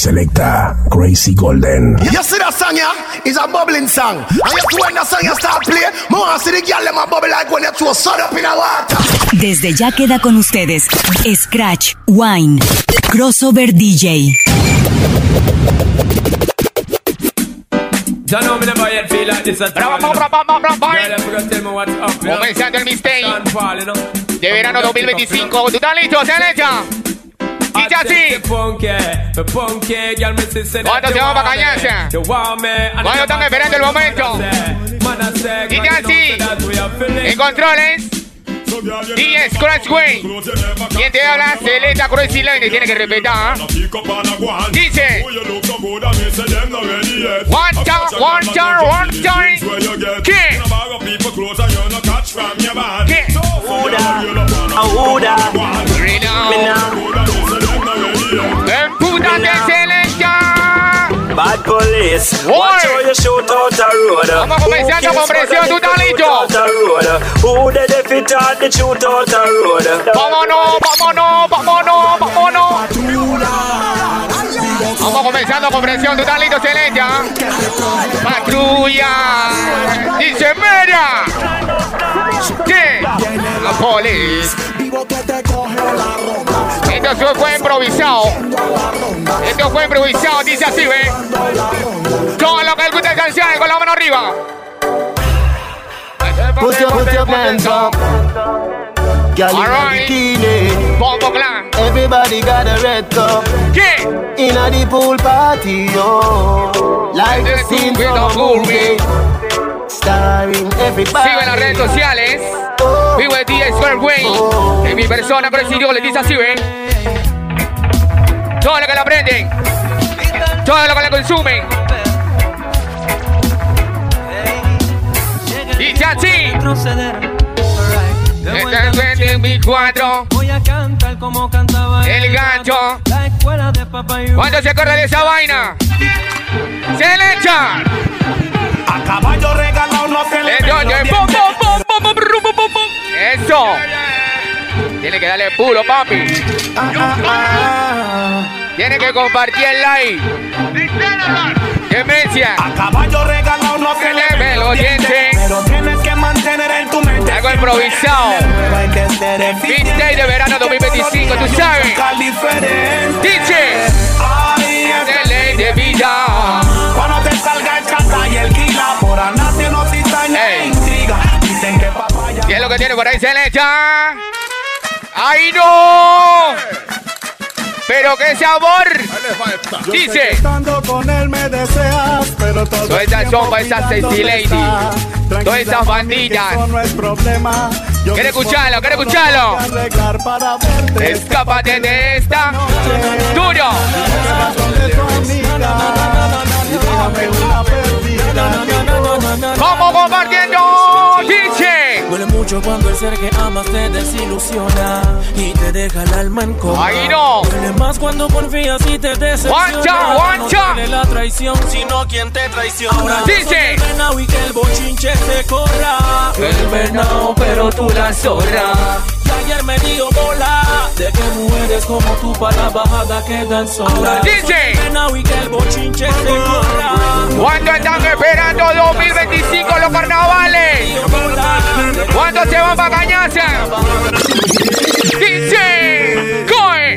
Selecta Crazy Golden. You see that song, yeah? It's a bubbling song. And you see when the song you start play, more see the girl them a bubble like when you throw sun up in the water. Desde ya queda con ustedes Scratch, Wine, Crossover DJ. Comenzando el mixtape de verano 2025. ¿Tú estás listo? ¿Se han hecho? Dice así. ¿Cuánto se va para cañarse? ¿Cuánto están esperando el momento? Dice así. En controles. DJ Scratch Way. Quien te habla, Selecta Crazy Line. Tiene que respetar. Dice. One time. ¿Qué? ¿Qué? ¡Empútate, Selecta! Bad police, watch how you shoot out the road. Vamos comenzando con presión, ¿tú estás listo? Who the defeat out the shoot out the road? Vámonos. Vamos comenzando con presión, ¿tú estás listo, Selecta? Patrulla. Dice, mira. ¿Qué? La police. Esto fue improvisado. Dice así, ¿ve? Todo lo que el guste canciones con la mano arriba. Put your hands up. Alright. Bombo Clan. Everybody got a red cup. ¿Qué? In a the pool party, oh. Like the scene from a movie. Starring everybody. Sigue en las redes sociales. Vivo de DJ Squareway. En mi persona, pero si yo le dice así, ¿ven? Todo lo que le aprenden. Todo lo que le consumen. Dice así. Este es el 2004. Voy a cantar como cantaba el gancho. La escuela de papá y ¿Cuánto se acuerda de esa vaina? ¡Se le echa! A caballo regalado no se le ¡Eso! Tiene que darle puro, papi. Tiene que compartir el like. Demencia. A caballo regalado no se le ve los dientes. Pero tienes que mantener en tu mente. Algo improvisado. Mixtape de verano 2025, tú sabes. Dice. De ley de vida. Cuando te salga el chata y el guila, por anarte no cizaña intriga. Dicen que papaya. ¿Qué es lo que tiene por ahí? Se le echa. ¡Ay, no! Pero qué sabor. Dice. Con él me deseas, pero todo todas esas son para esas sexy lady. Todas esas bandillas. ¿Quiere escucharlo? Escápate de esta. Duro. ¿Cómo compartiendo? Dice. Duele mucho cuando el ser que amas te desilusiona y te deja el alma en coma. Ahí no. Duele más cuando confías y te decepciona. One shot. No duele la traición, sino quien te traiciona. Dice. El venado y que el bochinche se corra. El venado, pero tú la zorra. Y ayer me dio bola de que mujeres como tú para la bajada quedan solas. Dice. El venado y que el bochinche se corra. ¿Cuánto están esperando 2025 los carnavales? ¿Cuántos se van para cañarse? Dice. ¡Coe!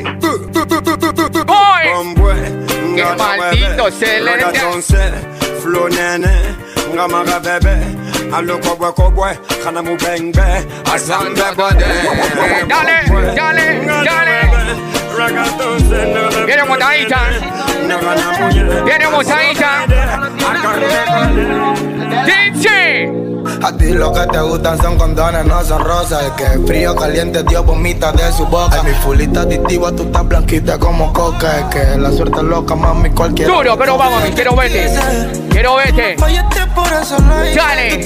¡Qué maldito se le Flow nene, ngamaga bebe, aloko bwe, kana mu bengbe, asante bode. Dale. Viene montadita. Dice. A ti lo que te gustan son condones, no son rosas. El que es frío, caliente, Dios vomita de su boca. Ay, mi fulita adictiva, tú estás blanquita como coca. Es que la suerte es loca, mami, cualquiera. Duro, pero vamos, quiero verte. Fallaste por eso, dale.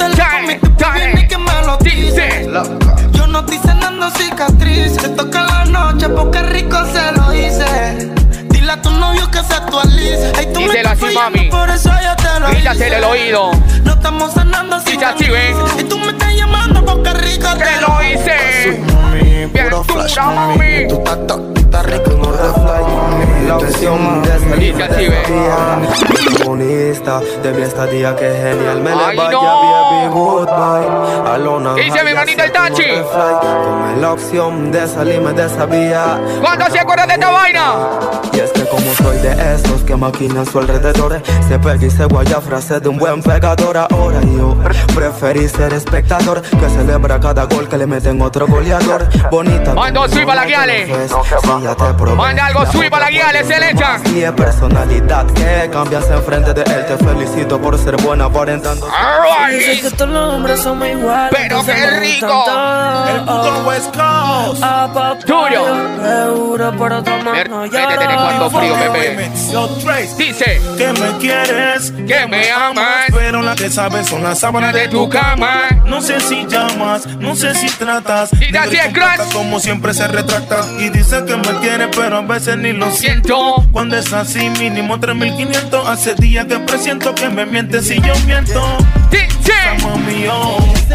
Dice. Yo no estoy cenando cicatriz. Te toca la noche porque rico se lo hice. Dile a tu novio que se actualice. Ay, tú díselo me así, mami. Por eso yo te lo Grítaselo el oído. No estamos cenando cicatriz. Y tú me estás llamando porque rico te lo hice. Mami, mami. Puro flash, mami. mami. Tú estás rico y no reflex, mami. La opción de salir de comunista de mi estadía que genial. Me le vaya, baby, goodbye. Alona. Dice mi manita el Tachi. Tomé la opción de salirme de esa vía. ¿Cuándo se acuerdan de esta vaina? Y es que como soy de esos que maquinan su alrededor, se pega y se guaya frase de un buen pegador. Ahora yo preferí ser espectador que celebra cada gol que le meten otro goleador. Bonita. Mando sweep a la guiale. Manda algo sweep a la guiale, se le echa. Y es personalidad que cambias enfrente de él. Te felicito por ser buena aparentando. Dice que todos los hombres somos iguales. Pero qué rico. El puto West Coast. Tuyo. Métete en el cuarto frío, bebé. Dice que me quieres, que me amas, pero la que sabes son las sábanas de tu cama. No sé si llamas, no sé si tratas. Y así es, Crash. Como siempre se retracta y dice que me quiere, pero a veces ni lo siento. Cuando es así, mínimo 3.500. Hace días que presiento que me mientes si yo miento. Dice mío.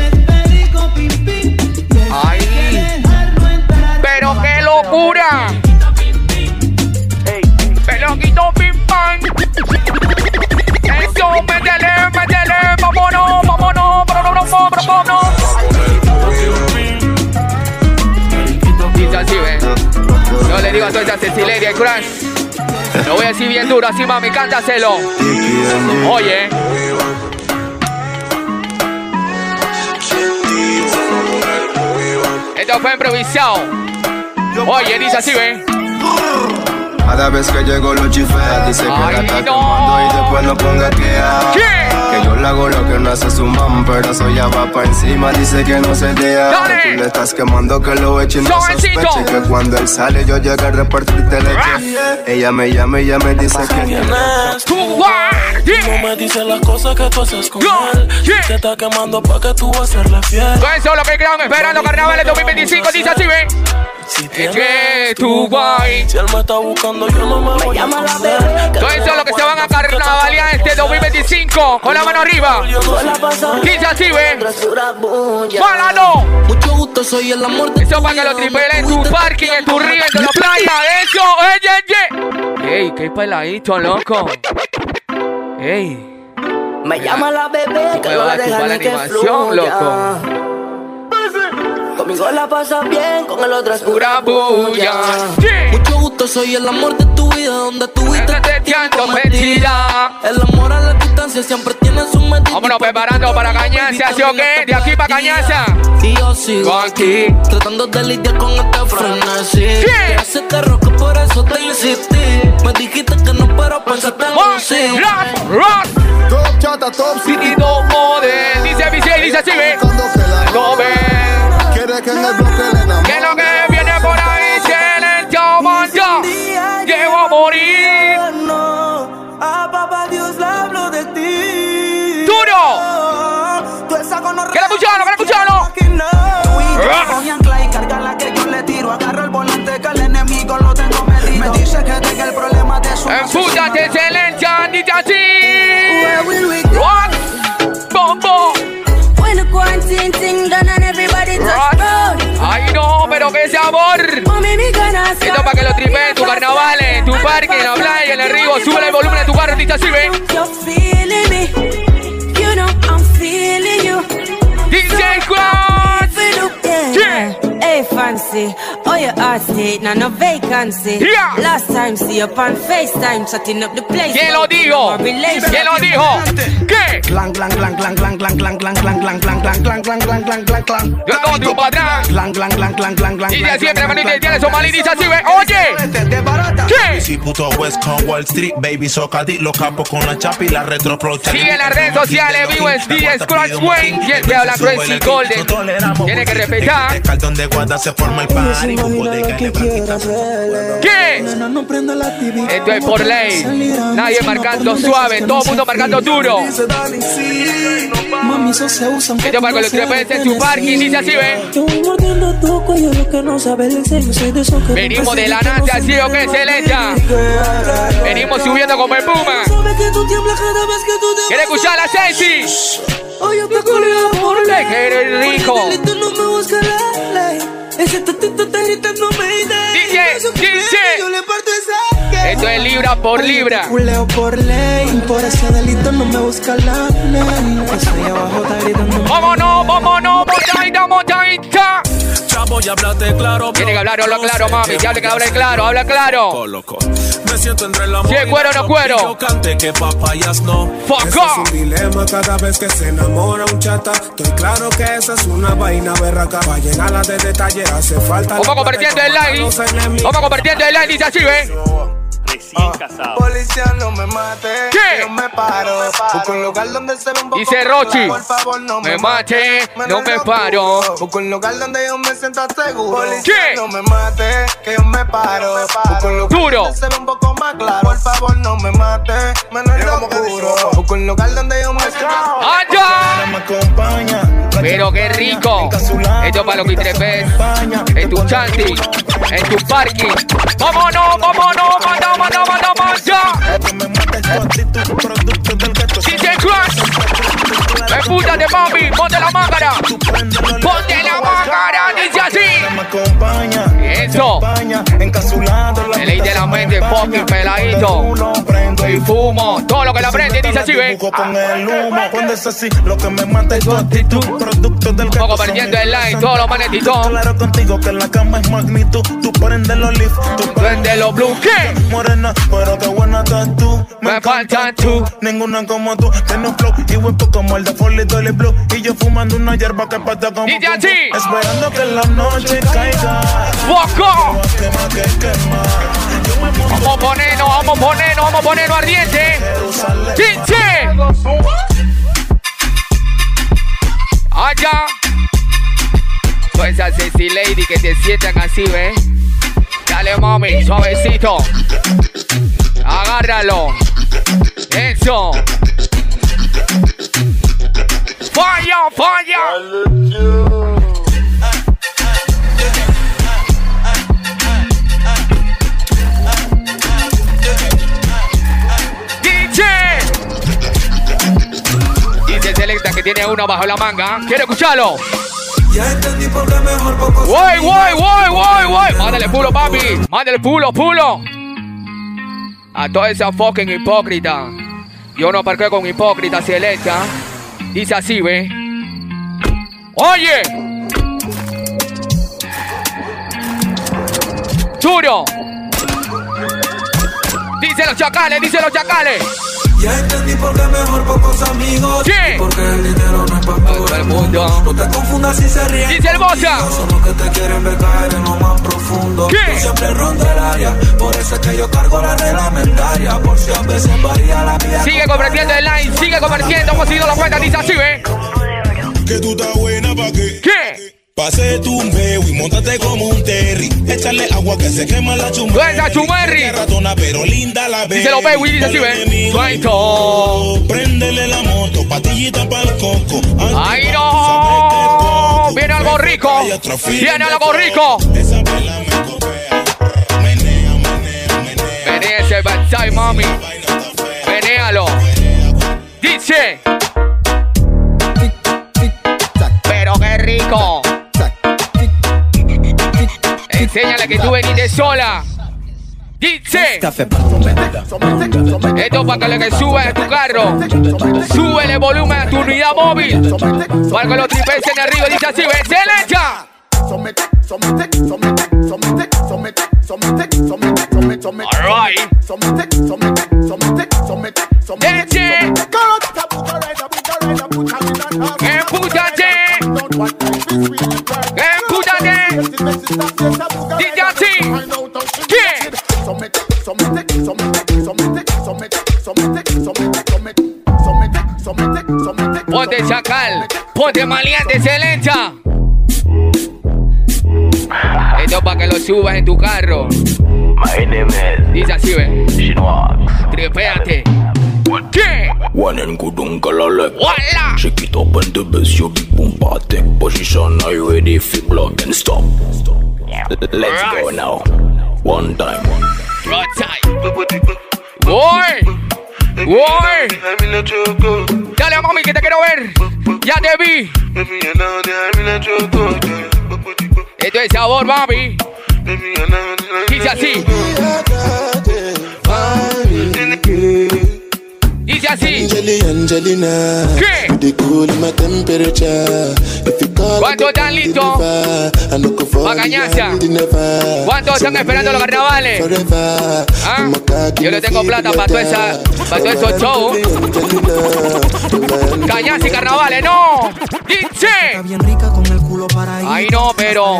Ay, pero qué locura. Peloquito pim pam. Eso, métele, vámonos, vámonos. Dice así, ven. Yo le digo a toda esa Cecilia y Crash. Lo voy a decir bien duro, así mami, cántaselo. Oye. Esto fue improvisado. Oye, dice así, ven. Cada vez que llego lo chifea, dice que la está quemando y después no ponga que yo le hago lo que no hace su mam, pero eso ya va pa' encima, dice que no se deja. Tú le estás quemando que lo eche y no sospeche que cuando él sale yo llego a repartirte leche. Ella me llama y ella me dice que no me dice las cosas que tú haces con él. Te está quemando pa' que tú vas a serle fiel. Todo eso es lo que quedan esperando carnavales 2025, dice así, ven. Si que tu guay. Si él me está buscando, yo no me voy a esconder. Todo eso es lo que se van a carnavalear este 2025. Con la mano arriba. Dice así, ven. ¡Málalo! Mucho gusto, soy el amor de eso para que lo tripelen en tu parking, en tu río, en la playa. Eso, ey, qué peladito, loco. Ey. Me llama la bebé que no la deja ni que fluya. Loco. Conmigo la pasa bien, con el otro es pura bulla. Mucho gusto, soy el amor de tu vida, donde tuviste tiempo mentira. El amor a la distancia siempre tiene su medida. Vámonos preparando para Cañaza, ¿sí o qué? De aquí para Cañaza. Y yo sigo aquí, tratando de lidiar con este frenesí. Que hace te roco, por eso te insistí. Me dijiste que no, pero pensaste en un sí. Top chata, top city, top model. Dice Vicente, dice así, ve. Quiere que en el bloque le enamore. Que lo que viene por ahí se le llama ya. Llego a morir. A papá Dios le hablo de ti. ¡Duro! ¡Que le escucharon! Con ancla y carga la que yo le tiro. Agarro el volante que el enemigo lo tengo medido. Me dice que tenga el problema de su enfútate, excelencia, dice así. Bombo. Quarantine thing done and everybody touch road. Ay no, pero qué sabor. Esto para que lo tripeen en tu carnaval, en tu parque, en la playa, en el río. Sube el volumen de tu carro, dice así, ve. DJ Squad. Hey fancy, oh your heart state, now no vacancy. Yeah. Last time see you on FaceTime, setting up the place. ¿Quién lo dijo? ¿Quién lo dijo? ¿Qué? Clang, clang, clang, clang, clang, clang, clang, clang, clang, clang, clang, clang, clang, clang, clang, clang, clang. Yo como tu patrón. Clang, clang, clang, clang, clang, clang. Y de siempre, manito, y tiene Somalí, dice así, ve. Oye. ¿Qué? Si puto West con Wall Street, baby, socadí, los capos con la chapa y la retroprocha. Sigue en las redes sociales, vivo en DJ Scratch Wayne. Quien te habla Crazy Golden. Tiene que respetar. Se forma el party. ¿Qué? Esto es por ley. Nadie marcando suave, todo el mundo marcando duro. Esto para que los trepes en su parking, dice así, ve. Venimos de la NASA, así o que excelenta. Venimos subiendo como el Puma. ¿Quieres escuchar la Sensi? Que eres rico. Ese tatito tan gritando Mayday. Yo le parto esa. Esto es libra por libra. Culeo por ley. Por ese delito no me busca la ley. Estoy abajo, está gritando. Vámonos, motaita. Chavo, ya hablaste claro. Tiene que hablar claro, mami. Si habla que hable claro, habla claro. Me siento entre la si es cuero o no cuero. Yo cante que papayas no. Fuck off. Es un dilema cada vez que se enamora un chata. Estoy claro que esa es una vaina berraca. Para llenarla de detalles hace falta. Vamos compartiendo el line. Vamos compartiendo el line. Dice así, ¿ves? Policía, no me mate. ¿Qué? No me paro. Busco un lugar donde se ve un poco. Dice Rochi. Por favor, no me mate. No me paro. Busco un lugar donde yo me sienta seguro. ¿Qué? Policía, no me mate. Que yo me paro. Busco un lugar duro. donde se ve un poco más claro. Por favor, no me mate. Menos locuro. Busco un lugar donde yo me sienta ¡allá! Pero qué rico. Esto es para los quitrepes. En tu chanti. En tu parking. ¡Vámonos! ¡Ya! DJ Crush. Empútate, mami. Ponte la máscara. Dice así. Eso. El ley de la mente, fucking peladito. Y fumo. Todo lo que la prende, dice así, ¿ves? Poco perdiendo el line, todos los manetitos. Claro contigo que la cama es magnitud. Tú prendes los lift, tú prendes los blue. ¿Qué? Morena, pero qué buena estás tú. Me faltan tú. Ninguna como tú. Tienes un flow y huepo como el de Foley Dolly Blue. Y yo fumando una hierba que pata como dice así. Esperando que la noche caiga. ¡Foco! Vamos a ponernos ardiente. ¡Dice! Allá. Pues esa sexy lady que te sientan así, ¿ves? Dale, mami, suavecito. Agárralo. Eso. Falla. Dice Selecta que tiene uno bajo la manga. ¿Quiere escucharlo? Ya entendí por qué mejor poco. Voy. Mándale pulo, papi. Mándale pulo. A toda esa fucking hipócrita. Yo no parqué con hipócrita, Selecta. Dice así, ¿ve? Oye. Duro. Dice los chacales. Ya entendí por qué mejor pocos amigos. ¿Qué? Porque el dinero no es para todo el mundo. No te confundas si se ríen. Dice hermosa. Son los que te quieren ver caer en lo más profundo. ¿Qué? Yo siempre rondo el área. Por eso es que yo cargo la reglamentaria. Por si a veces varía la vida. Sigue compartiendo el line. Sigue compartiendo. Hemos seguido la cuenta. Dice así, ¿ve? Que tú estás buena pa' qué. ¿Qué? Pase tu meo y montate como un terry. Échale agua que se quema la chumberry. ¡Esa chumberry! Ratona pero linda la ve. Dice lo ve, dice así, ve. Suelto. Préndele la moto, patillita pa'l coco. ¡Ay, no! Viene algo rico. Esa vela me copea. Menea. Menea ese bad side, mami. Menéalo. Dice. Pero qué rico. Enséñale que tú veniste sola. Dice. Esto para que lo que subas a tu carro. Súbele volumen a tu unidad móvil. Para que los tripes en arriba. Dice así, ¡excelente! Alright. Empútate. Dice así. ¿Qué? Ponte chacal. Ponte maleante, excelente. Esto para que lo subas en tu carro. Dice así, ve. Tripéate. ¿Qué? One and good uncle Alec. Voila. Shake it up and the best you big boom party. Position are you ready for block and stop? Let's go now. One time. Right time. Boy. Dale, mami, que te quiero ver. Ya te vi. Esto es sabor, mami. Dice así. Dice así. ¿Qué? ¿Cuántos están listos? Macañaza. ¿Cuántos están esperando los carnavales? ¿Ah? Yo le tengo plata para todos esos shows. Cañaza y carnavales, no. Dice. Ay, no, pero.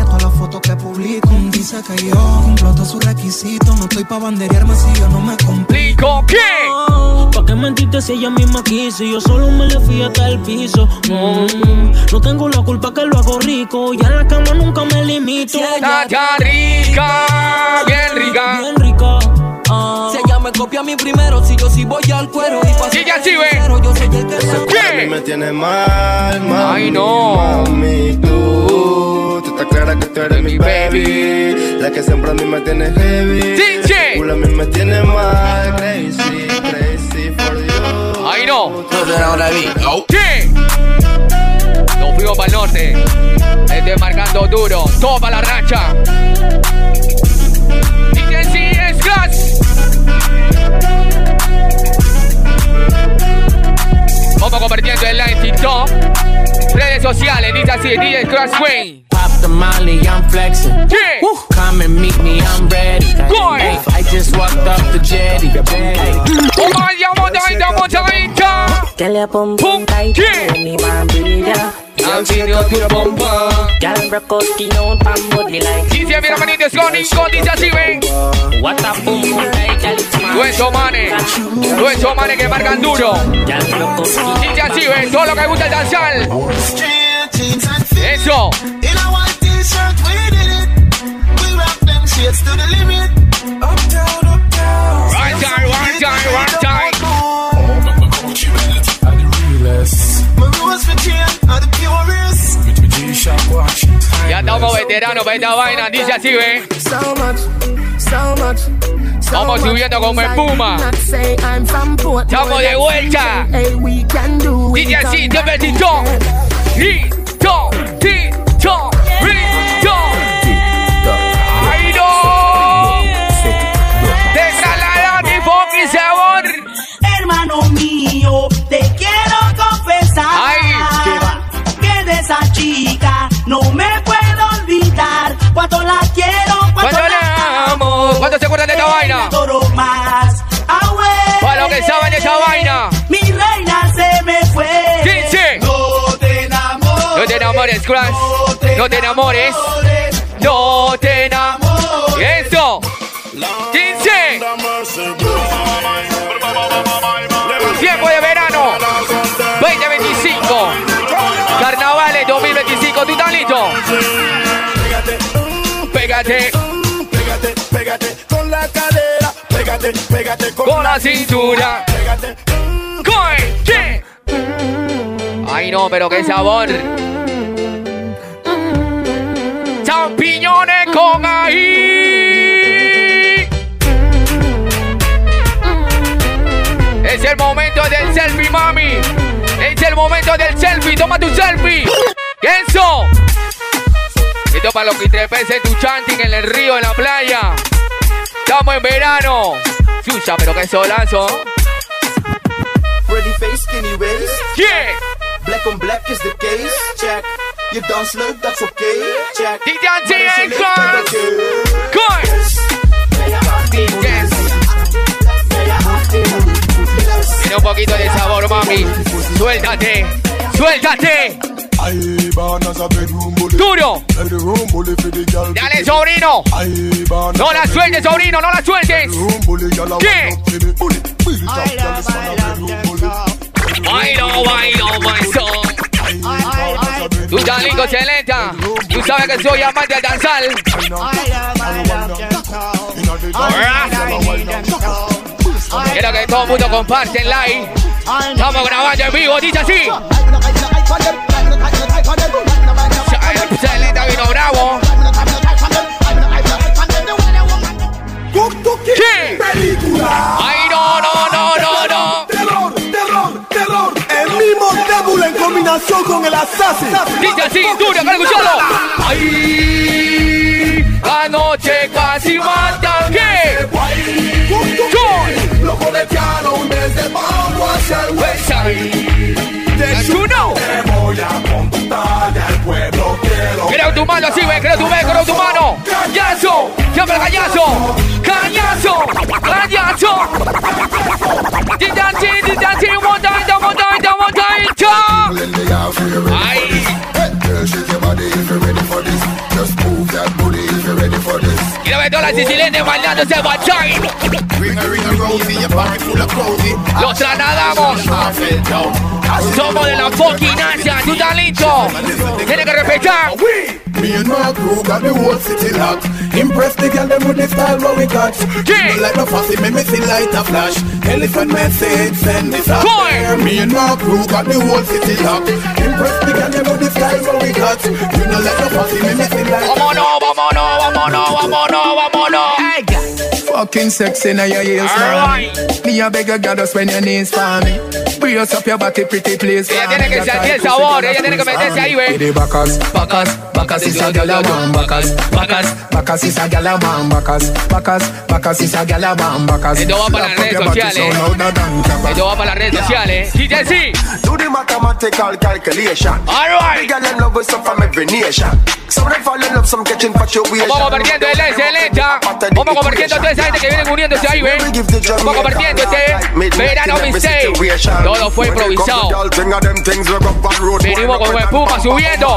Dice que yo cumplo sus requisitos. No estoy pa' banderearme si yo no me complico. ¿Qué? ¿Pa' qué mentirte si ella misma quiso? Yo solo me le fui hasta el piso. No tengo la culpa que lo hago rico. Ya en la cama nunca me limito. Está rica, bien rica. Bien rica. Si ella me copia a mí primero, si yo sí voy al cuero. Y si ya sí ve. Yo soy el que se ¿qué? Me tienes mal, mami. Ay, no. Mami, tú estás clara que tú eres mi baby. La que siempre a mí me tiene heavy. DJ. Tú a mí me tienes mal. Crazy for you. Ay, no. ¿Qué? Nos fuimos para el norte. Estoy marcando duro. Todo para la racha. DJ sí es Scratch. Vamos convirtiendo el live TikTok. Redes sociales, dice así, DJ Scratch Wayne. Pop the Molly, I'm flexing. Yeah. Come and meet me, I'm ready. Hey, I just walked off the jetty. Que le pum tight, mi bandilla. I'm video tu bomba. Gal brokoski no pan body like. Dice mira manito con dice así ven. What a pum tight. Nuestros manes que marcan duro. Dice así ven, todo lo que gusta el danzar. Eso. One time. Ya estamos veteranos para esta vaina, dice así, ¿ves? Vamos subiendo como espuma. Estamos de vuelta. Dice así, te petito. Rito, Rito, Rito. ¡Ay, no! ¡Te trasladó mi fucking sabor! Hermano mío, te quiero confesar. ¡Ay! Que de esa chica no me puedo olvidar. Cuando la quiero, cuando la amo. ¿Cuánto se acuerdan de esta vaina? Más. Para los que saben de esa vaina. Mi reina se me fue. Dice. No te enamores. No te enamores, Scratch. No te enamores. No te enamores. Eso. Dice. Tiempo de verano 2025. Carnavales 2025. ¿Tú estás listo? Pégate. Pégate con la cadera. Pégate con la cintura. ¿Qué? Ay, no, pero qué sabor. Champiñones con ají. Es el momento del selfie, mami. Es el momento del selfie. Toma tu selfie. Eso. Esto para los que trepesen tu chanting en el río, en la playa. Estamos en verano. Chucha, pero qué solazo. Pretty face, skinny waist. Yeah. Black on black is the case. Check. You don't slow, that's okay. Check. DJ Scratch. Tiene un poquito de sabor, mami. Suéltate. Duro. Dale, sobrino. No la sueltes, sobrino, no la sueltes. ¿Qué? Bailo, Tú estás lindo, Celenta. Tú sabes que soy amante del danzal. Quiero que todo el mundo comparte en live. Estamos grabando en vivo, dice así. Celenta vino bravo. ¿Qué? Ay, no. Terror. El mismo Débula en combinación combinación con el Assassin. Dice así, duro, para escucharlo. Ay, la noche casi mata. ¿Qué? Lo conectaron desde bajo hacia el Westside. You know. Te voy a computar al pueblo quiero. Creo tu mano, sí, güey, creo tu mano. Cañazo, llama el cañazo. Cañazo, cañazo. Ay. Quiero ver todas las sicilianas bailando ese bachai. Los trasladamos. Somos de la fucking Asia. ¿Tú estás listo? Tienes que respetar. Me and my crew got the whole city locked. Impress the girl them with the style what we got. You know like no fussy, me see light a flash. Elephant message, send this out there. Me and my crew got the whole city locked. Impress the girl them with the style what we got. You know like no fussy, me see light a flash. Vámonos. Hey, fucking sexy now your heels, man. Me a beg a girl just when your knees for me. Brace up your body, pretty please. Ella tiene que sentir el sabor, ella tiene que meterse ahí, güey. Bacas is a gyal a man, Bacas is a gyal a man, Bacas is a gyal a man, Bacas. Esto va para las redes sociales. Esto va para las redes sociales. DJ C. Do the mathematical calculation. Alright. The girl in love with some from every nation. Some them fall in love, some catching infatuation. Vamos convirtiendo el excelenta. Vamos convirtiendo a toda esa gente que viene uniéndose ahí, güey. Vamos convirtiendo este verano mistake. Todo fue improvisado. Venimos con espuma subiendo.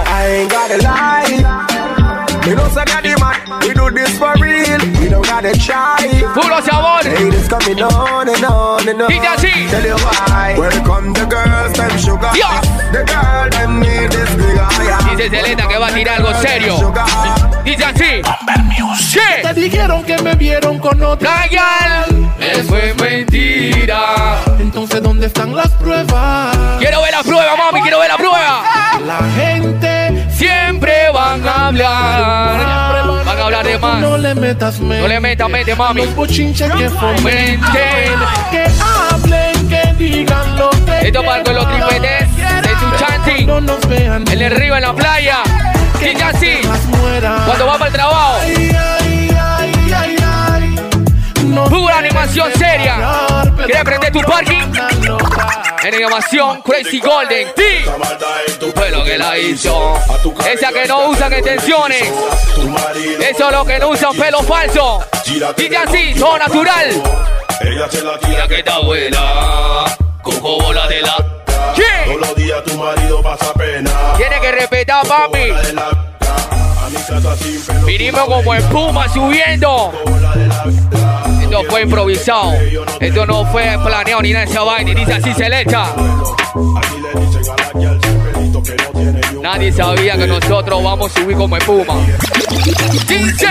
We don't say that man, we do this for real. We don't gotta try. Puro sabor. Haters coming on and on and on. Tell you why. Welcome the girls, them sugar. The girl, them need this big. Dice Selena que va a tirar algo serio. Dice así. ¿Qué? Te dijeron que me vieron con otra. Eso fue mentira. Entonces, ¿dónde están las pruebas? Quiero ver la prueba, mami, quiero ver la prueba. La gente siempre van a hablar. Van a hablar de más. No le metas mente. No le metas mente, mami. Los bochinches que fomenten. Que hablen, que digan lo que esto para con los tripetes de tu chanting. No nos vean. En el río, en la playa. Que ya sí. Cuando va para el trabajo. Pura animación seria. ¿Quieres prender tu parking? En animación Crazy Golden. Sí. Fue lo que la hizo. Esa que no usan extensiones. Eso es lo que no usan pelo falso. Dice así, todo natural. Ella se la tira que está buena. Coco bola de la. ¿Qué? Todos los días tu marido pasa pena. Tiene que respetar, papi. Vinimos como espuma subiendo. Esto fue improvisado. Esto no fue planeado ni nada de esa vaina. Dice así Seleta. Nadie sabía que nosotros vamos a subir como espuma. Dice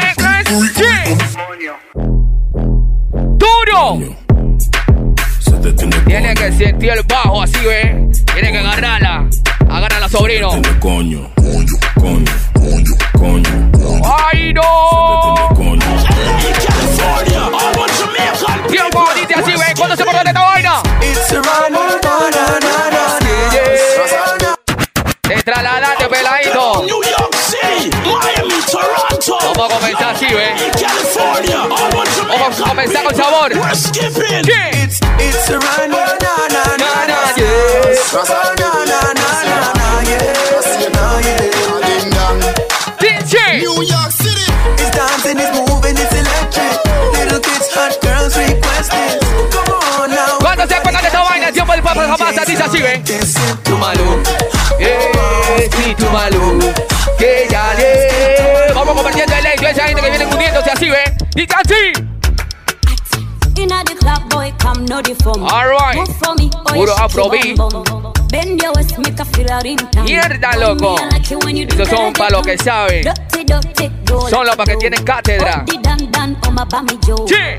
duro. Tiene que sentir el bajo así, ve. Tiene que agarrarla. Agárrala, sobrino. Coño. ¡Ay, no! Tiempo, dice así, ve. ¿Cuándo se pone esta vaina? Te trasladaste, peladito. Vamos a comenzar así, ve. Vamos a comenzar con sabor. ¿Qué? New York City. It's dancing, it's moving, it's electric. Little kids, hot girls requesting. Come on now. Cuando se acuerdan de esta vaina, el tiempo del papá jamás dice así, ven. Tu malú, sí, tu malú. Que ya le. Vamos compartiendo el hecho, esa gente que viene uniéndose así, ven. Dice así. Alright. Puro afrobeat. Mierda, loco. Esos son para los que saben. Son los para que tienen cátedra. ¿Qué?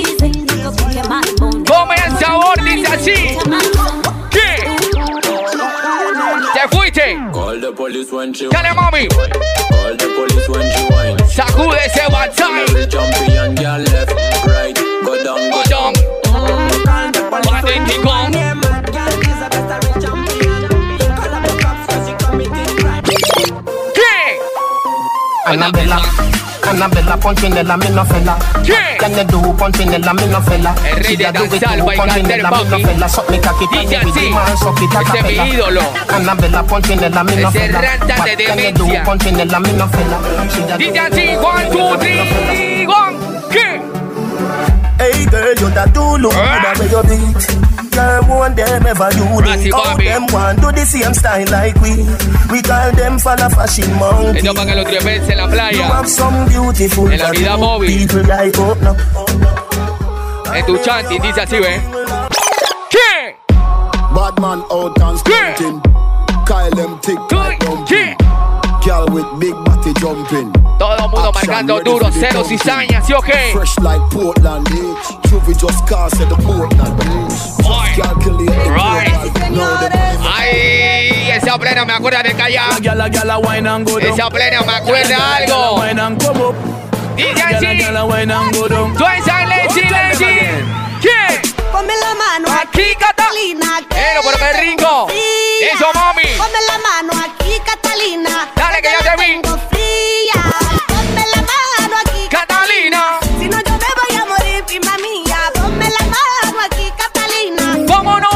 Come el sabor, dice así. ¿Qué? ¿Te fuiste? Dale, mami. Sacude ese WhatsApp. Go down. Annabella. Annabella Punchinella, me no fella. Can you do Punchinella, me no fella? El rey de danzar, bailar, papi. Dice así, ese es mi ídolo. Annabella Punchinella, me no ese fella. ranta de demencia. Punchinella, me no fella. Dice así, 1, 2, 3, 1. ¿Qué? Hey girl, you that do look good the way you beat. Girl, one them ever do it. All them want do the same style like we. We call them follow fashion monkey. Esto para que lo trepes en la playa. You have some beautiful en la unidad móvil. People like open up. En tu chanting, dice así, ¿ves? ¿Qué? Badman out and stunting. Kyle them tick like dumping. Girl with big body jumping. Todo el mundo marcando duro, cero cizañas, ¿sí o qué? Fresh like Portland, Truvy just cast at the Portland, Ay, esa plena me acuerda de Callao. Esa plena me acuerda algo. Dice así. Tú esa Lenzi. ¿Qué? Ponme la mano aquí, Catalina. Pero qué rico. Eso, mami. Ponme la mano aquí, Catalina. Dale que ya te vi. Ponme la mano aquí, Catalina. Si no yo me voy a morir, prima mía. Ponme la mano aquí, Catalina. Vámonos.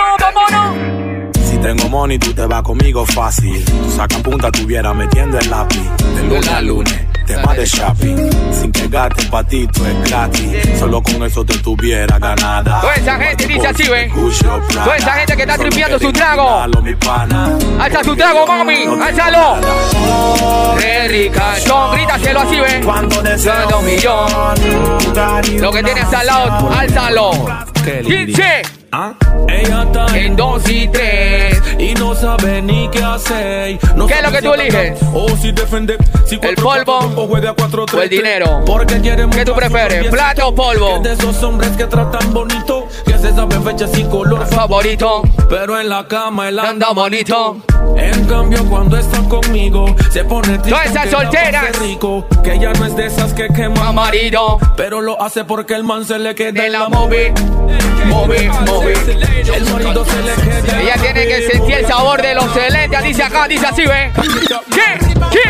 Si tengo money, tú te vas conmigo fácil. Tú sacas punta, tuviera metiendo el lápiz. De lunes a lunes, tema de shopping. Sin que gastes pa' ti, tú es gratis. Solo con eso te tuviera ganada. Toda esa gente dice así, ¿ves? Toda esa gente que está tripeando su trago. Alza tu trago, mami. Álzalo. Re rica, John, grítaselo así, ¿ves? Cuando deseas un millón. Lo que tienes al lado, álzalo. Dice. Ella está en 2 y 3 y no sabe ni qué hacer. ¿Qué es lo que tú eliges? O si defende, si el polvo o el dinero. Porque ¿Qué tú prefieres? ¿Plata o polvo? De esos hombres que tratan bonito, que se saben fechas y color favorito, pero en la cama él anda bonito. En cambio cuando está conmigo se pone triste. Todas esas solteras rico, que ella no es de esas que quema marido, pero lo hace porque el man se le queda en la movie. El marido se le queda. Ella tiene que sentir el sabor de los excelentes. Dice acá, dice así, ¿ves? ¿Qué?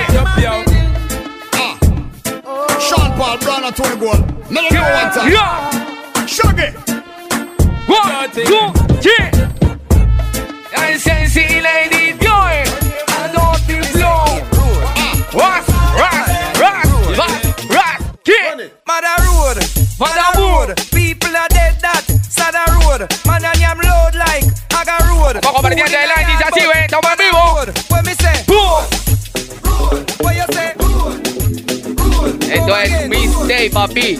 Sean Paul, Brown, 20 gold. No lo digo one time. Shaggy. 1, 2, 3. And sexy lady, joy. I don't feel flow. Rock. Mother road. People are dead that. Sada road. Man and am load like Aga road. Poco perdiente de la dice así, ¿ves? Estamos en vivo. What me say? What you say? Esto es Mistake, papi.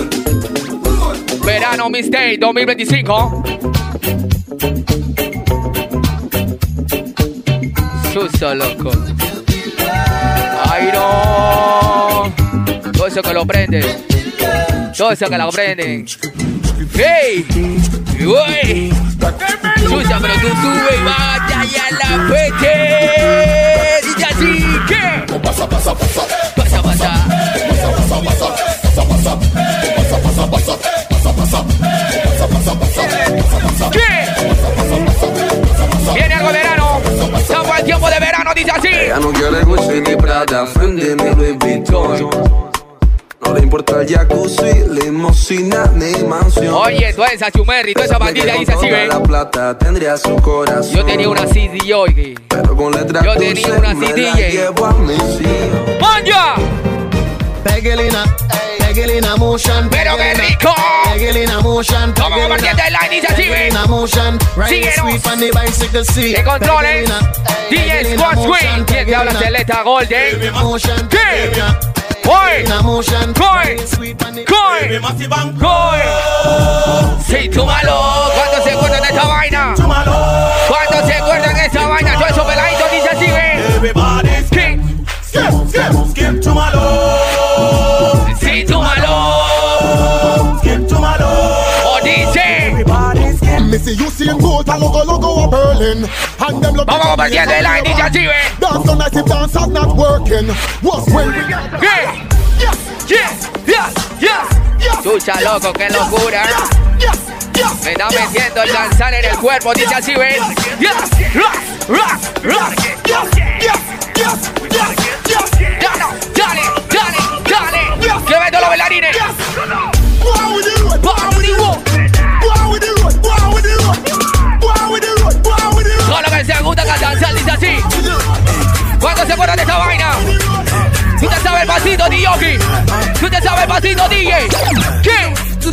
Verano Mistake 2025. Suso, loco. Ay, no. Todo eso que lo prende. Todo eso que lo prenden. ¡Hey! ¡Uy! Susa, pero tú sube y vaya ya la pete. Dice así, ¿qué? Pasa. ¿Qué? Viene algo de verano. Estamos al tiempo de verano, dice así. Ella no quiere Gucci ni Prada, Fendi ni Louis Vuitton. No le importa el jacuzzi, limosina ni mansión. Oye, toda esa chumerri, toda esa bandida dice así, ¿ves? La plata tendría su corazón. Yo tenía una CD hoy. Pero con letras yo tenía una CD. ¡Manja! Pegelina motion. Pero qué rico. Pegelina motion. Vamos a partir de la dice así, ¿ves? Síguenos. Que controles. DJ Squad Swing. ¿Quién te habla? Celesta Golden. ¿Qué? ¡Coy! Sí, tú malo. ¿Cuántos se acuerdan de esta vaina? ¿Cuántos se acuerdan de esta vaina? Todo eso peladito dice así, ¿ves? ¿Qué? Skip to my love. Sí, tú malo. Skip to my love. O dice. Missy, you see him go to logo a Berlin. And them look. Vamos a partir de la dice así, ¿ves? Dance on night if dance are not working. What's when we got? Yes. Chucha, loco, qué locura. Me está metiendo el danzar en el cuerpo, dice así, ¿ves? Rock. dale, dale, dale. Que ven todos los bailarines. Todo lo que se gusta cantar, dice así. ¿Cuántos se acuerdan de esta vaina? ¿Tú te sabes el pasito, DJ? ¿Tú te sabes el pasito, DJ? ¿Qué?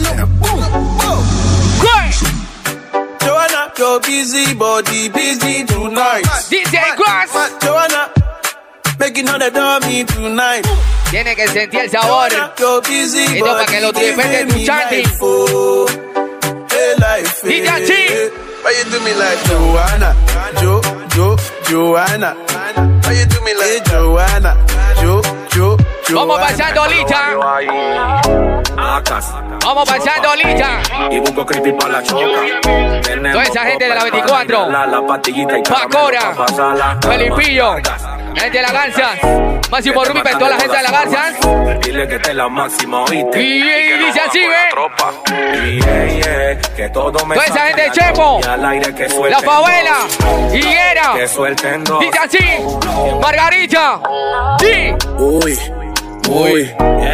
Joanna, your busy body busy tonight. DJ Cross. Joanna, making all the dummy tonight. Tiene que sentir el sabor. Esto para que lo tripes de tu chanting. DJ Chi. Why you do me like Joanna? Joanna. Why you do me like Joanna? Vamos pasando lista. Vamos pasando lista. Y busco creepy para la choca. Toda esa gente de la 24. Pacora. Felipillo. Gente de la Garza. Máximo Rubi para toda la gente de la Garza. Dile que te la máxima, oíste. Y dice así, ve. Que todo me toda esa gente de Chepo. La Favela. Higuera. Dice así. Margarita. Sí. Uy,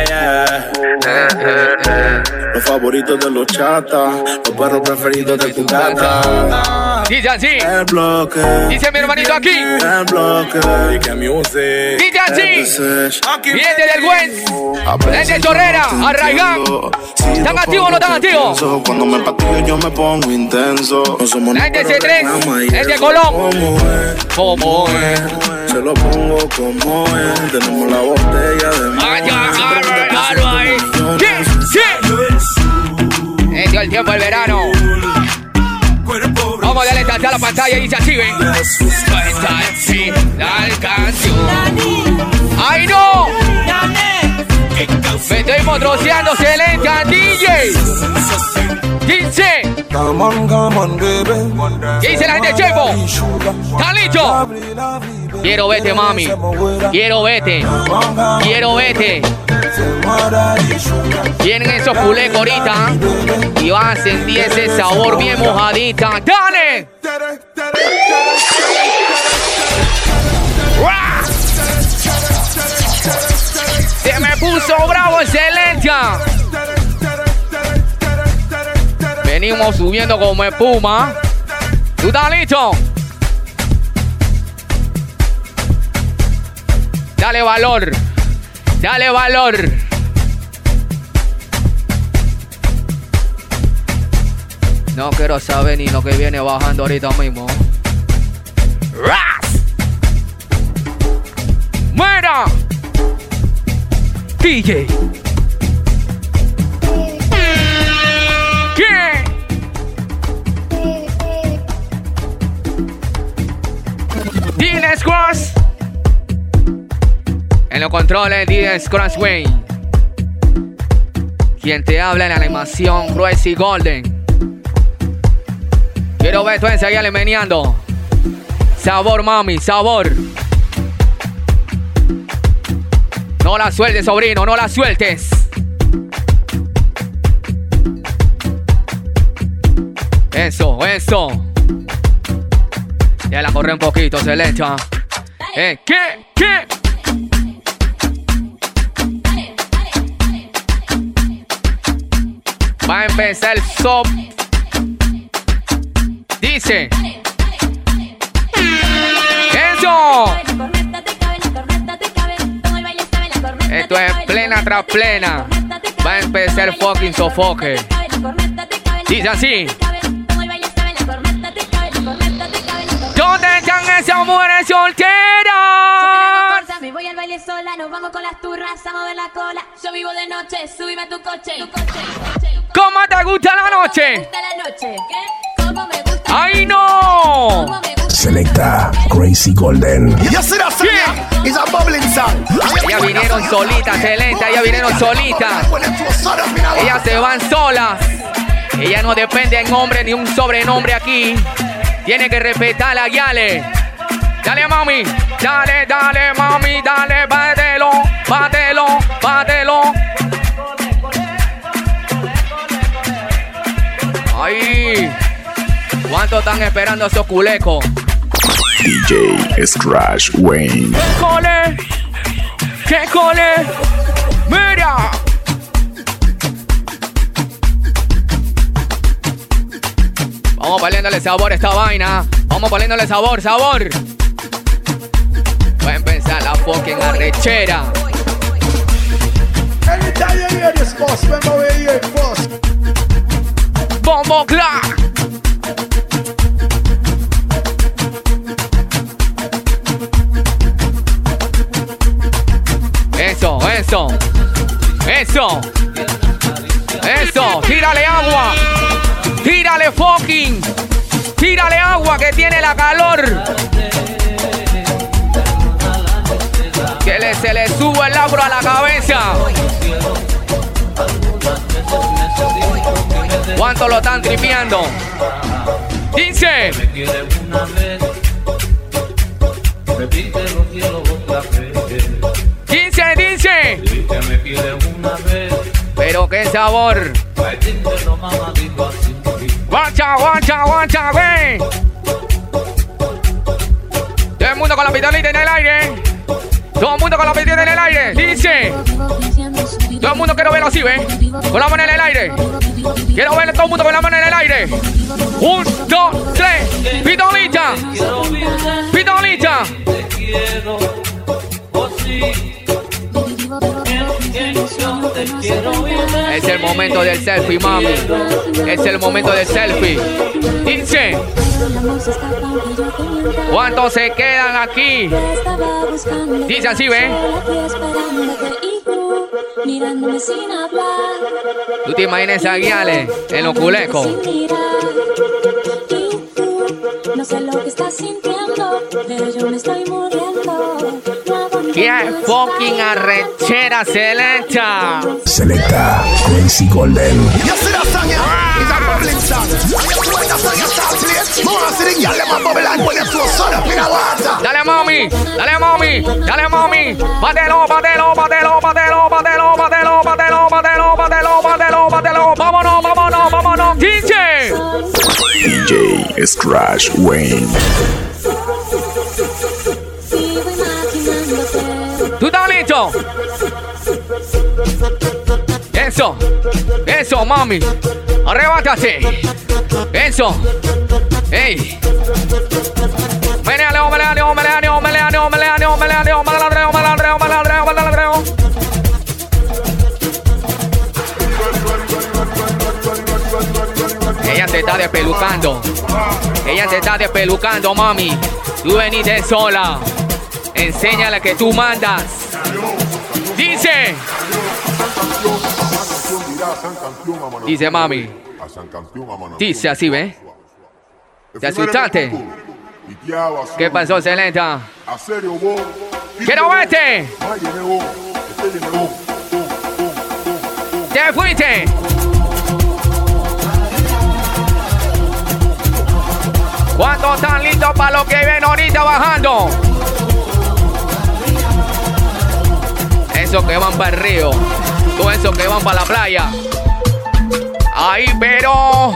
los favoritos de los chatas, los perros preferidos de tu gata. Dice así. El bloque. Dice mi hermanito aquí. El bloque. Y que music. Dice así. Viene del Güen. Es de Chorrera. Arraigán. ¿Están activos o no están activos? Cuando me patillo yo me pongo intenso. No somos la gente C3. Es de Colón. ¿Cómo es? Se lo pongo como es. Tenemos la botella de este es el tiempo del verano. Vamos a darle tanta a la pantalla y dice así, ven. Esta es la canción. ¡Ay, no! Me estoy motroceando, excelente, DJ. Dice. ¿Qué dice la gente de Chepo? ¿Están listos? Quiero verte, mami. Quiero verte. Quiero verte. Vienen esos culecos ahorita y van a sentir ese sabor bien mojadita. ¡Dale! Se me puso bravo, excelente. Venimos subiendo como espuma. ¿Tú estás listo? Dale valor. Dale valor. No quiero saber ni lo que viene bajando ahorita mismo. ¡Ras! ¡Mira! DJ. ¿Qué? Dines Cross. En los controles, Dines Crossway. Quien te habla en la animación, Crazy Golden. Quiero ver tú enseguirle meneando. Sabor, mami, sabor. No la sueltes, sobrino, no la sueltes. Eso, eso. Ya la corré un poquito, excelente. ¿Qué? Va a empezar el sop. Dice. ¡Eso! Esto es plena tras plena. Va a empezar el fucking sofoque. Dice así. ¿Dónde están esas mujeres solteras? Me voy al baile sola, nos vamos con las turras a mover la cola. Yo vivo de noche, súbime a tu coche. ¿Cómo te gusta la noche? ¡Ay, no! Selecta Crazy Golden. Ellas vinieron solitas, excelente. Ellas vinieron solitas. Ellas se van solas. Ellas no dependen de nombre ni un sobrenombre aquí. Tiene que respetar a la guiale. Dale, mami. Dale, dale, mami. Dale, bátelo, bátelo, bátelo. Ay. ¿Cuánto están esperando esos culecos? DJ Scratch Wayne. ¡Cole! ¡Qué cole! ¡Mira! Vamos poniéndole sabor a esta vaina. Vamos poniéndole sabor. Va a empezar la fucking arrechera. Bombo clap. Eso. Tírale agua. Tírale agua que tiene la calor. Que se le sube el agua a la cabeza. ¿Cuánto lo están tripeando? Dice. Dice. Pero qué sabor. Guacha, ve. Todo el mundo con la pistolita en el aire. Dice. Todo el mundo quiero verlo así, ve. Con la mano en el aire. Quiero ver todo el mundo con la mano en el aire. 1, 2, 3. Pistolita. Es el momento del selfie, mami. Es el momento del selfie. Dice. ¿Cuántos se quedan aquí? Dice así, ¿ven? ¿Tú te imaginas a Guiales en los culecos? No sé lo que estás sintiendo, pero yo me estoy muriendo. ¡Qué fucking arrechera selecta! Selecta Crazy Golden. Dale mami. Batelo. Vámonos. DJ Scratch Wayne. ¿Tú estás listo? Eso, mami. Arrebátate. Eso. Ey. Menealeo. Ella se está despelucando, mami. Tú veniste sola. Enséñale que tú mandas. Dice mami. Dice así, ¿ves? ¿Te asustaste? ¿Qué pasó, Selenta? ¡Quiero verte! ¡Te fuiste! ¿Cuántos están listos para lo que ven ahorita bajando? Esos que van para el río, todos esos que van para la playa. Ahí, pero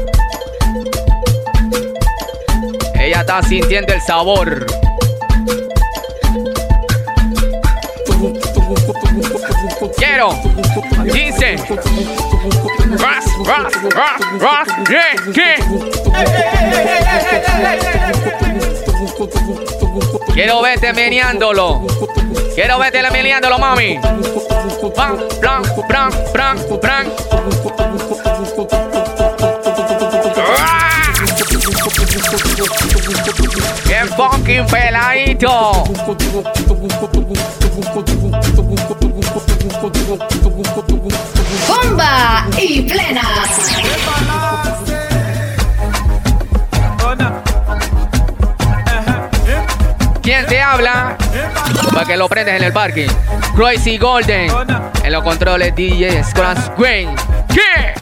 ella está sintiendo el sabor. Quiero, dice. Quiero verte meneándolo. Mami. Bran. ¡Qué fucking peladito! ¡Bomba y plena! ¿Quién te habla? Para que lo prendes en el parking. Crazy Golden. En los controles DJ Scratch Wayne. ¿Qué?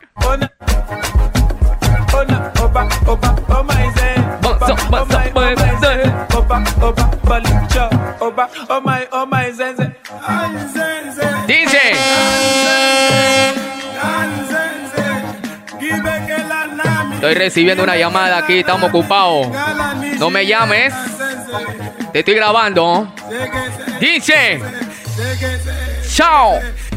Dice. Estoy recibiendo una llamada aquí, estamos ocupados. No me llames. Te estoy grabando. Dice. Chao.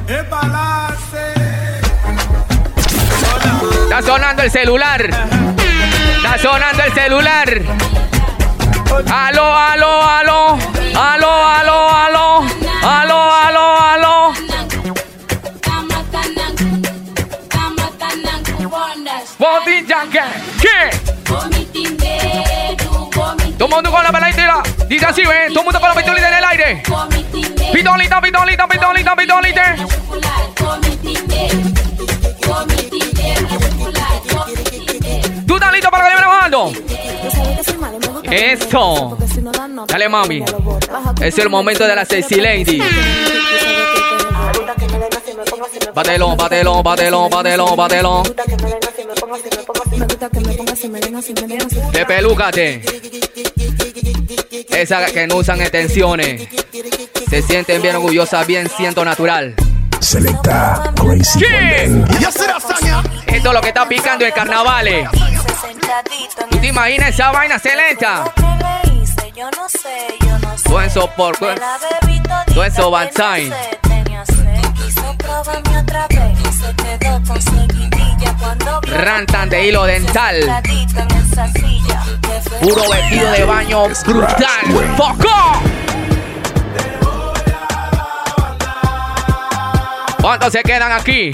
Está sonando el celular. Está sonando el celular. Aló, aló, aló. Aló, aló, aló. Aló, aló, aló. ¿Qué? Todo el mundo con la peladita. Dice así, ¿ven? Todo el mundo con la pistolita en el aire. Pistolita, pistolita, pistolita, pistolita. ¿Tú estás listo para que le venga bajando? Eso. Dale, mami. Es el momento de la sexy lady. Bátelo, bátelo, bátelo, bátelo, bátelo. Despelúcate. Esas que no usan extensiones se sienten bien orgullosas, bien siento natural. Selecta Crazy Golden. Esto es lo que está picando en carnavales. ¿Tú te imaginas esa vaina selecta? Todo eso por todo eso bad time. Rantan de hilo dental. Puro vestido de baño brutal. ¡Foco! ¿Cuántos se quedan aquí?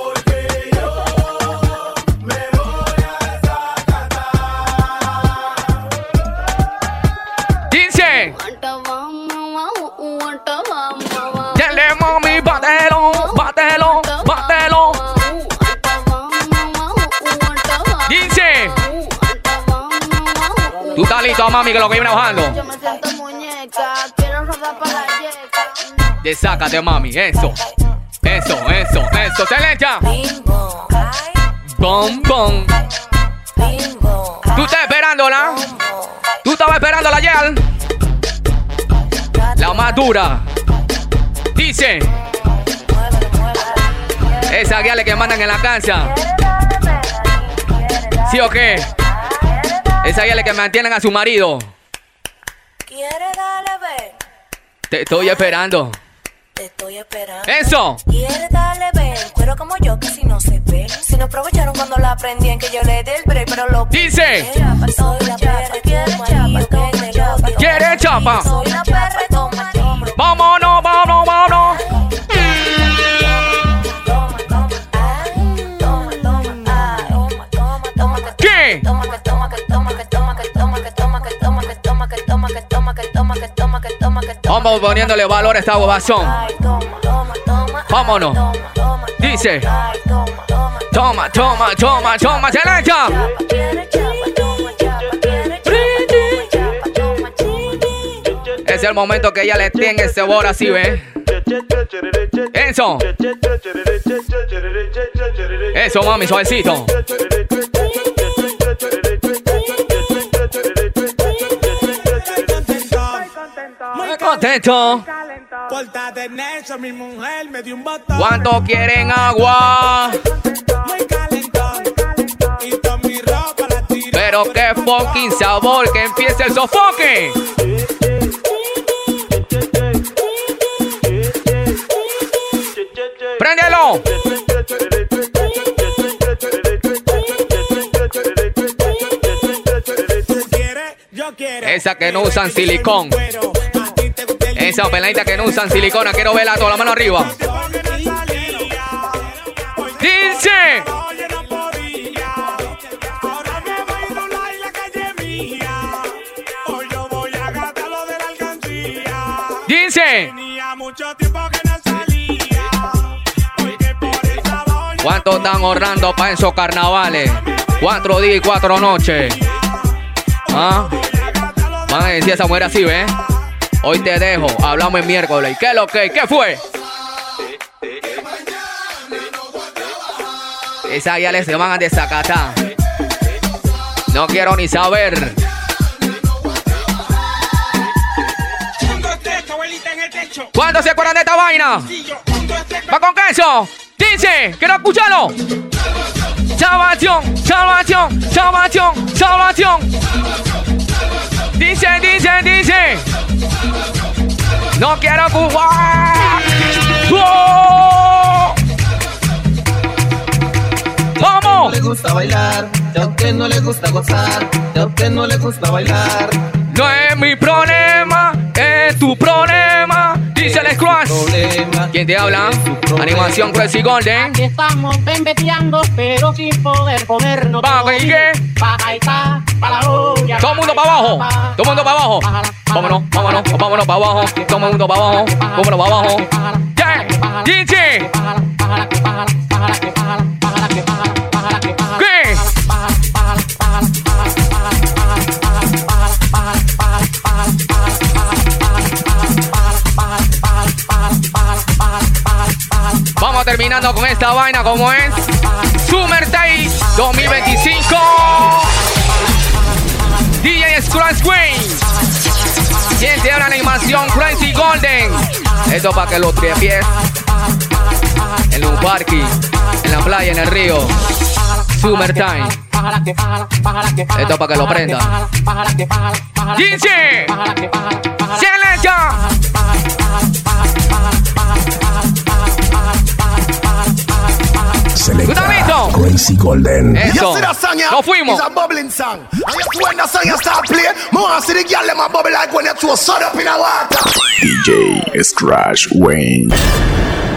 Dice. Dale, mami, bátelo, bátelo, bátelo. Dice. Tú estás listo, mami, que lo que viene bajando. Yo me siento muñeca, quiero rodar para la yeca. Desácate, mami, eso. Eso, eso, eso, Selecta. Bom, bom. ¿Tú estás esperándola? ¿Tú estabas esperándola ayer? La más dura. Dice. Esa guiale que mandan en la casa. ¿Sí o qué? Esa guiale que mantienen a su marido. ¿Quiere darle ver? Te estoy esperando. Te estoy esperando. ¡Eso! Quiere darle ver, pero como yo que si no se ve. Si no aprovecharon cuando la aprendí en que yo le dé el break, pero lo dice. Soy la perra, quiere chapa, quiere chapa. Soy la perra, toma, toma. Vámonos, vámonos, vámonos. ¿Qué? Vamos poniéndole valor a esta bobazón. Vámonos. Dice. Toma, toma, toma, toma, Selecta. Es el momento que ella le tenga ese sabor así, ¿ves? Eso. Eso, mami, suavecito. Muy contento. Pórtate necio, mi mujer me dio un botón. ¿Cuánto quieren agua? Muy calentón. Y con mi ropa la tiré. Pero qué fucking sabor, que empiece el sofoque. ¡Préndelo! Esa que no usan silicón. Esa peladita que no usan silicona. Quiero verla toda la mano arriba. Dice. Dice. ¿Cuánto están ahorrando para esos carnavales? 4 días y 4 noches. ¿Ah? Van a decir esa mujer así, ¿ves? Hoy te dejo, hablamos el miércoles. ¿Qué es lo que? ¿Qué fue? Esas ya se van a desacatar. No quiero ni saber. ¿Cuántos se acuerdan de esta vaina? ¿Va con queso? Dice, quiero escucharlo. Salvación, salvación, salvación, salvación. Dice, dice, dice. No quiero Cuba. ¡Vamos! No le gusta bailar, a usted no le gusta gozar, a usted no le gusta bailar. No es mi problema, es tu problema. Dice el Scratch. ¿Quién te habla? Animación Crazy Golden. Aquí estamos bembeteando, pero sin poder comernos. ¿Para qué? Para la olla. Todo el mundo para abajo. Todo el mundo para abajo. Vámonos, vámonos, vámonos para abajo. Todo el mundo para abajo. Vámonos para abajo. ¡Ya! DJ. ¿Qué? Vamos terminando con esta vaina como es Summer Day 2025. DJ Scratch Queen. ¿Quién te habla? Animación Crazy Golden. Esto para que lo trepies en un parque, en la playa, en el río. Summer Time. Esto para que lo prenda. DJ Selecta. Selecta Crazy Golden. Eso. Nos fuimos. It's a bubbling song. And just when the song you start playing, more see the girl them a bubble like when you throw soda up in the water. DJ Scratch Wayne.